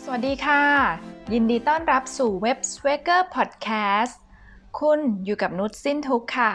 วัสดีค่ะยินดีต้อนรับสู่เว็บ Swagger Podcast คุณอยู่กับนุชสิ้นทุกข์ค่ะ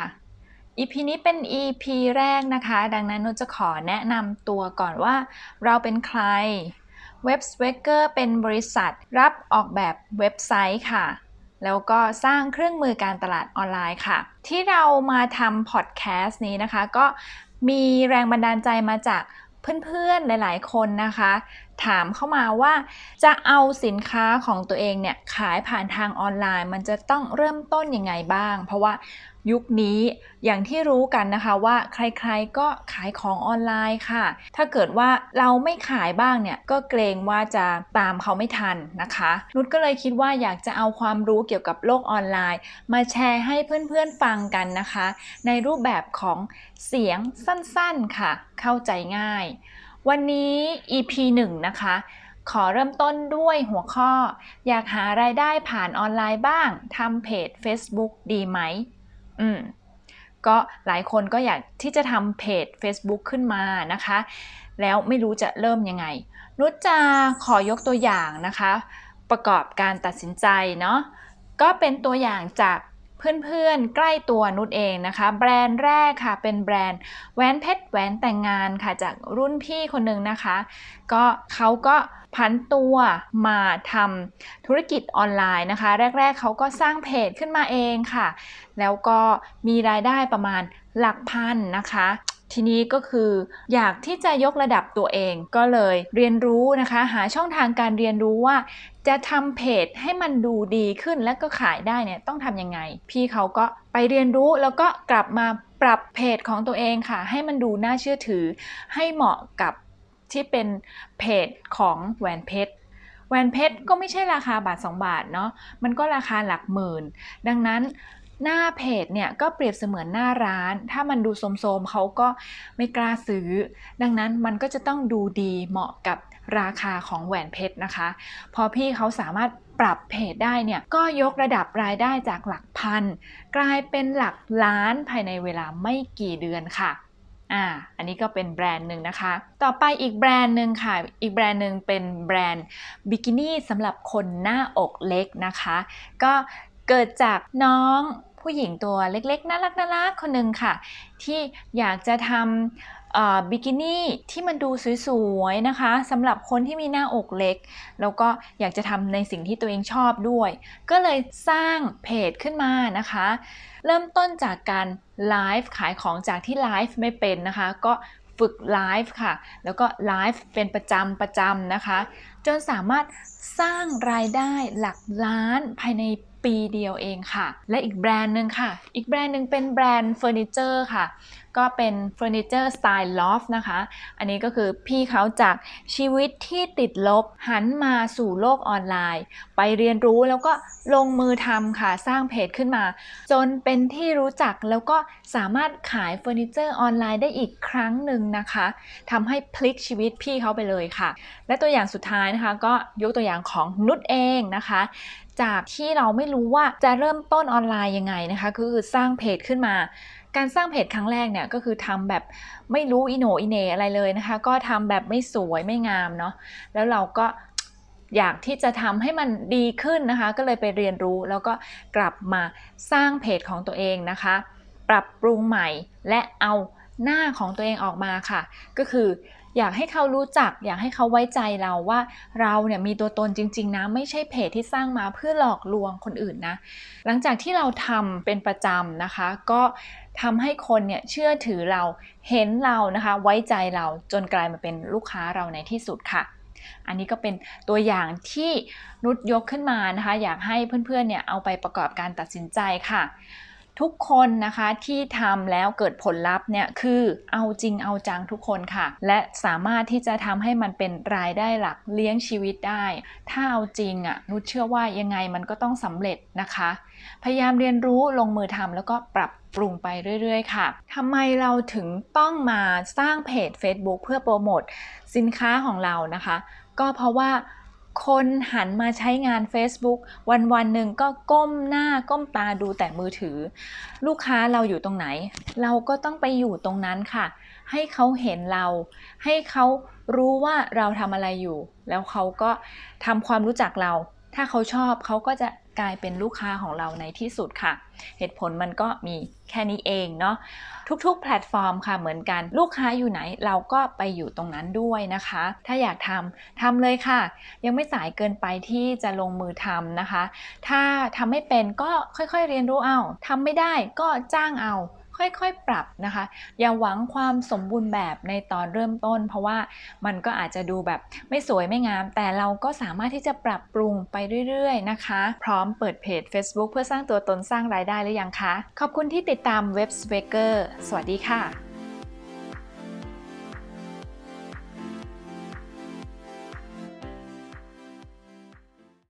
EP นี้เป็น EP แรกนะคะดังนั้นนุชจะขอแนะนำตัวก่อนว่าเราเป็นใครเว็บ Swagger เป็นบริษัทรับออกแบบเว็บไซต์ค่ะแล้วก็สร้างเครื่องมือการตลาดออนไลน์ค่ะที่เรามาทำพอดแคสต์นี้นะคะก็มีแรงบันดาลใจมาจากเพื่อนๆหลายๆคนนะคะถามเข้ามาว่าจะเอาสินค้าของตัวเองเนี่ยขายผ่านทางออนไลน์มันจะต้องเริ่มต้นยังไงบ้างเพราะว่ายุคนี้อย่างที่รู้กันนะคะว่าใครๆก็ขายของออนไลน์ค่ะถ้าเกิดว่าเราไม่ขายบ้างเนี่ยก็เกรงว่าจะตามเขาไม่ทันนะคะนุชก็เลยคิดว่าอยากจะเอาความรู้เกี่ยวกับโลกออนไลน์มาแชร์ให้เพื่อนๆฟังกันนะคะในรูปแบบของเสียงสั้นๆค่ะเข้าใจง่ายวันนี้ EP 1 นะคะขอเริ่มต้นด้วยหัวข้ออยากหารายได้ผ่านออนไลน์บ้างทำเพจ Facebook ดีไหมก็หลายคนก็อยากที่จะทำเพจ Facebook ขึ้นมานะคะแล้วไม่รู้จะเริ่มยังไงนุชจะขอยกตัวอย่างนะคะประกอบการตัดสินใจเนาะก็เป็นตัวอย่างจากเพื่อนๆใกล้ตัวนุชเองนะคะแบรนด์แรกค่ะเป็นแบรนด์แหวนเพชรแหวนแต่งงานค่ะจากรุ่นพี่คนหนึ่งนะคะก็เขาก็ผันตัวมาทำธุรกิจออนไลน์นะคะแรกๆเขาก็สร้างเพจขึ้นมาเองค่ะแล้วก็มีรายได้ประมาณหลักพันนะคะทีนี้ก็คืออยากที่จะยกระดับตัวเองก็เลยเรียนรู้นะคะหาช่องทางการเรียนรู้ว่าจะทำเพจให้มันดูดีขึ้นและก็ขายได้เนี่ยต้องทำยังไงพี่เขาก็ไปเรียนรู้แล้วก็กลับมาปรับเพจของตัวเองค่ะให้มันดูน่าเชื่อถือให้เหมาะกับที่เป็นเพจของแหวนเพชรแหวนเพชรก็ไม่ใช่ราคาบาท2 บาทเนาะมันก็ราคาหลักหมื่นดังนั้นหน้าเพจเนี่ยก็เปรียบเสมือนหน้าร้านถ้ามันดูโทรมๆเขาก็ไม่กล้าซื้อดังนั้นมันก็จะต้องดูดีเหมาะกับราคาของแหวนเพชรนะคะพอพี่เขาสามารถปรับเพจได้เนี่ยก็ยกระดับรายได้จากหลักพันกลายเป็นหลักล้านภายในเวลาไม่กี่เดือนค่ะอันนี้ก็เป็นแบรนด์หนึ่งนะคะต่อไปอีกแบรนด์หนึ่งค่ะอีกแบรนด์หนึ่งเป็นแบรนด์บิกินี่สำหรับคนหน้าอกเล็กนะคะก็เกิดจากน้องผู้หญิงตัวเล็กๆน่ารักคนหนึ่งค่ะที่อยากจะทำบิกินี่ที่มันดูสวยๆนะคะสำหรับคนที่มีหน้าอกเล็กแล้วก็อยากจะทำในสิ่งที่ตัวเองชอบด้วยก็เลยสร้างเพจขึ้นมานะคะเริ่มต้นจากการไลฟ์ขายของจากที่ไลฟ์ไม่เป็นนะคะก็ฝึกไลฟ์ค่ะแล้วก็ไลฟ์เป็นประจำนะคะจนสามารถสร้างรายได้หลักล้านภายในปีเดียวเองค่ะและอีกแบรนด์หนึ่งค่ะอีกแบรนด์หนึ่งเป็นแบรนด์เฟอร์นิเจอร์ค่ะก็เป็นเฟอร์นิเจอร์สไตล์ลอฟนะคะอันนี้ก็คือพี่เขาจากชีวิตที่ติดลบหันมาสู่โลกออนไลน์ไปเรียนรู้แล้วก็ลงมือทำค่ะสร้างเพจขึ้นมาจนเป็นที่รู้จักแล้วก็สามารถขายเฟอร์นิเจอร์ออนไลน์ได้อีกครั้งหนึ่งนะคะทำให้พลิกชีวิตพี่เขาไปเลยค่ะและตัวอย่างสุดท้ายนะคะก็ยกตัวอย่างของนุชเองนะคะจากที่เราไม่รู้ว่าจะเริ่มต้นออนไลน์ยังไงนะคะคือสร้างเพจขึ้นมาการสร้างเพจครั้งแรกเนี่ยก็คือทำแบบไม่รู้อีโหนอีเหน่อะไรเลยนะคะก็ทำแบบไม่สวยไม่งามเนาะแล้วเราก็อยากที่จะทำให้มันดีขึ้นนะคะก็เลยไปเรียนรู้แล้วก็กลับมาสร้างเพจของตัวเองนะคะปรับปรุงใหม่และเอาหน้าของตัวเองออกมาค่ะก็คืออยากให้เขารู้จักอยากให้เขาไว้ใจเราว่าเราเนี่ยมีตัวตนจริงๆนะไม่ใช่เพจที่สร้างมาเพื่อหลอกลวงคนอื่นนะหลังจากที่เราทำเป็นประจำนะคะก็ทำให้คนเนี่ยเชื่อถือเราเห็นเรานะคะไว้ใจเราจนกลายมาเป็นลูกค้าเราในที่สุดค่ะอันนี้ก็เป็นตัวอย่างที่นุชยกขึ้นมานะคะอยากให้เพื่อนๆเนี่ยเอาไปประกอบการตัดสินใจค่ะทุกคนนะคะที่ทำแล้วเกิดผลลัพธ์เนี่ยคือเอาจริงเอาจังทุกคนค่ะและสามารถที่จะทำให้มันเป็นรายได้หลักเลี้ยงชีวิตได้ถ้าเอาจริงนุชเชื่อว่ายังไงมันก็ต้องสำเร็จนะคะพยายามเรียนรู้ลงมือทำแล้วก็ปรับปรุงไปเรื่อยๆค่ะทำไมเราถึงต้องมาสร้างเพจ Facebook เพื่อโปรโมทสินค้าของเรานะคะก็เพราะว่าคนหันมาใช้งาน Facebook วันๆหนึ่งก็ก้มหน้าก้มตาดูแต่มือถือลูกค้าเราอยู่ตรงไหนเราก็ต้องไปอยู่ตรงนั้นค่ะให้เขาเห็นเราให้เขารู้ว่าเราทำอะไรอยู่แล้วเขาก็ทำความรู้จักเราถ้าเขาชอบเขาก็จะกลายเป็นลูกค้าของเราในที่สุดค่ะเหตุผลมันก็มีแค่นี้เองเนาะทุกๆแพลตฟอร์มค่ะเหมือนกันลูกค้าอยู่ไหนเราก็ไปอยู่ตรงนั้นด้วยนะคะถ้าอยากทำเลยค่ะยังไม่สายเกินไปที่จะลงมือทำนะคะถ้าทำไม่เป็นก็ค่อยๆเรียนรู้เอาทำไม่ได้ก็จ้างเอาค่อยๆปรับนะคะอย่าหวังความสมบูรณ์แบบในตอนเริ่มต้นเพราะว่ามันก็อาจจะดูแบบไม่สวยไม่งามแต่เราก็สามารถที่จะปรับปรุงไปเรื่อยๆนะคะพร้อมเปิดเพจ Facebook เพื่อสร้างตัวตนสร้างรายได้หรือยังคะขอบคุณที่ติดตาม Web Swaker สวัสดีค่ะ